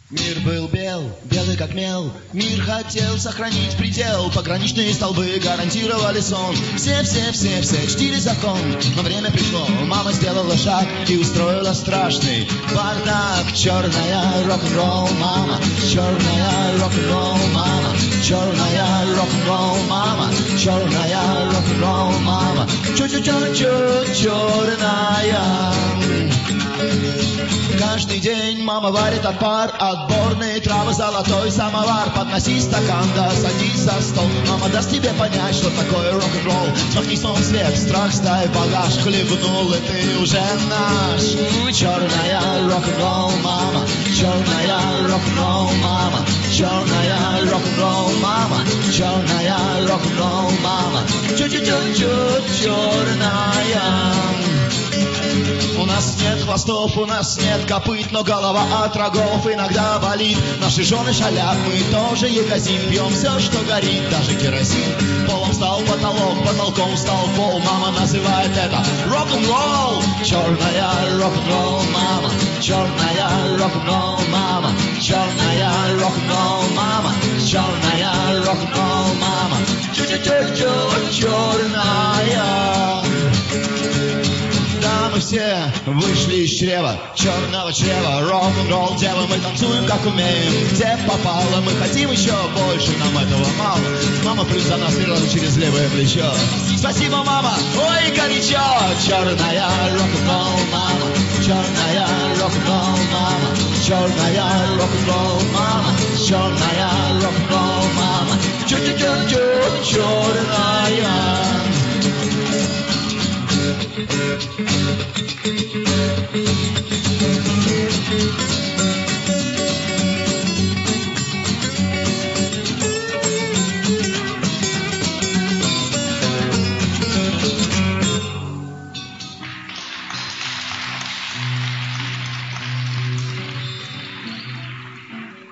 Мир был бел, белый как мел. Мир хотел сохранить предел. Пограничные столбы гарантировали сон. Все чтили закон. Но время пришло, мама сделала шаг и устроила страшный бардак. Черная рок-н-ролл мама, черная рок-н-ролл мама, черная рок-н-ролл мама, черная рок-н-ролл мама, черная. Каждый день мама варит отпар, отборные травы, золотой самовар. Подноси стакан, да садись за стол. Мама даст тебе понять, что такое рок-н-ролл. Смахни снова свет, страх ставь багаж. Хлебнул, и ты уже наш. Черная рок-н-ролл мама, черная рок-н-ролл мама, черная рок-н-ролл мама, черная рок-н-ролл мама, черная. У нас нет хвостов, у нас нет копыт, но голова от рогов иногда болит. Наши жены шалят, мы тоже ягозим, пьем все, что горит, даже керосин. Полом стал потолок, потолком стал пол, мама называет это рок-н-ролл. Черная рок-н-ролл мама, черная рок-н-ролл мама, черная рок-н-ролл мама, черная рок-н-ролл мама, черная. Мы все вышли из чрева, черного чрева, рок-н-ролл дева. Мы танцуем как умеем, где попало. Мы хотим еще больше, нам этого мало. Мама плюс за нас стрела через левое плечо. Спасибо, мама, ой, горячо. Черная рок-н-ролл мама, черная рок-н-ролл мама, черная рок-н-ролл мама, черная рок-н-ролл мама, черная.